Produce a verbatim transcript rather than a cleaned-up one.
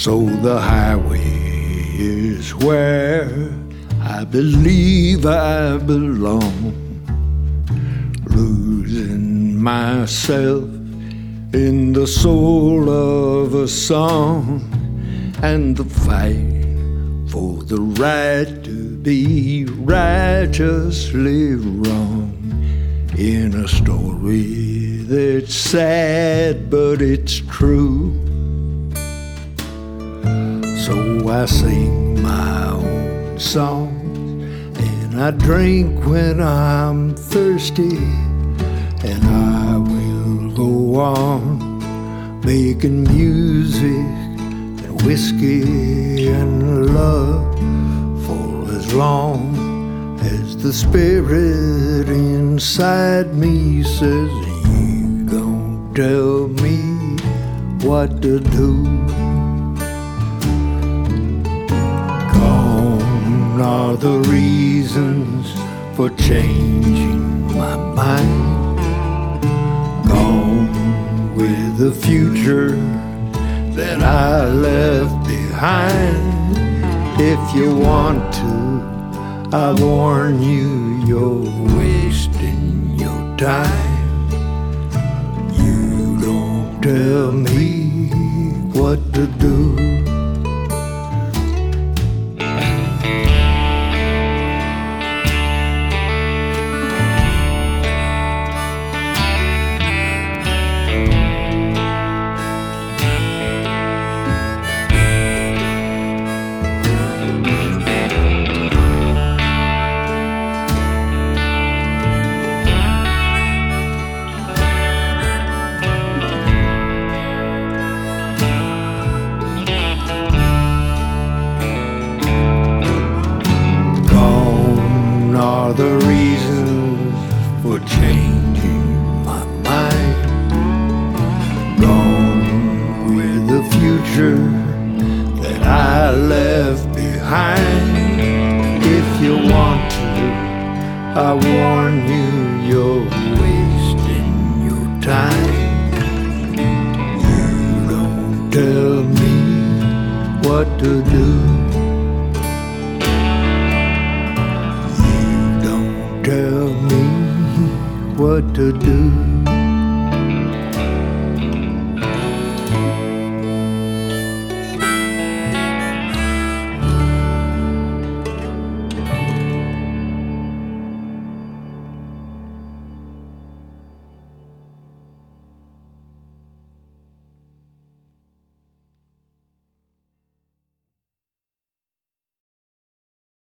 So the highway is where I believe I belong, losing myself in the soul of a song, and the fight for the right to be righteously wrong, in a story that's sad but it's true. So I sing my own songs, and I drink when I'm thirsty, and I will go on making music and whiskey and love for as long as the spirit inside me says, you don't tell me what to do. Gone are the reasons for changing my mind, gone with the future that I left behind. If you want to, I warn you, you're wasting your time. You don't tell me what to do. Are the reasons for changing my mind, gone with the future that I left behind. If you want to, I warn you, you're wasting your time. You don't tell me what to do. Tell me what to do.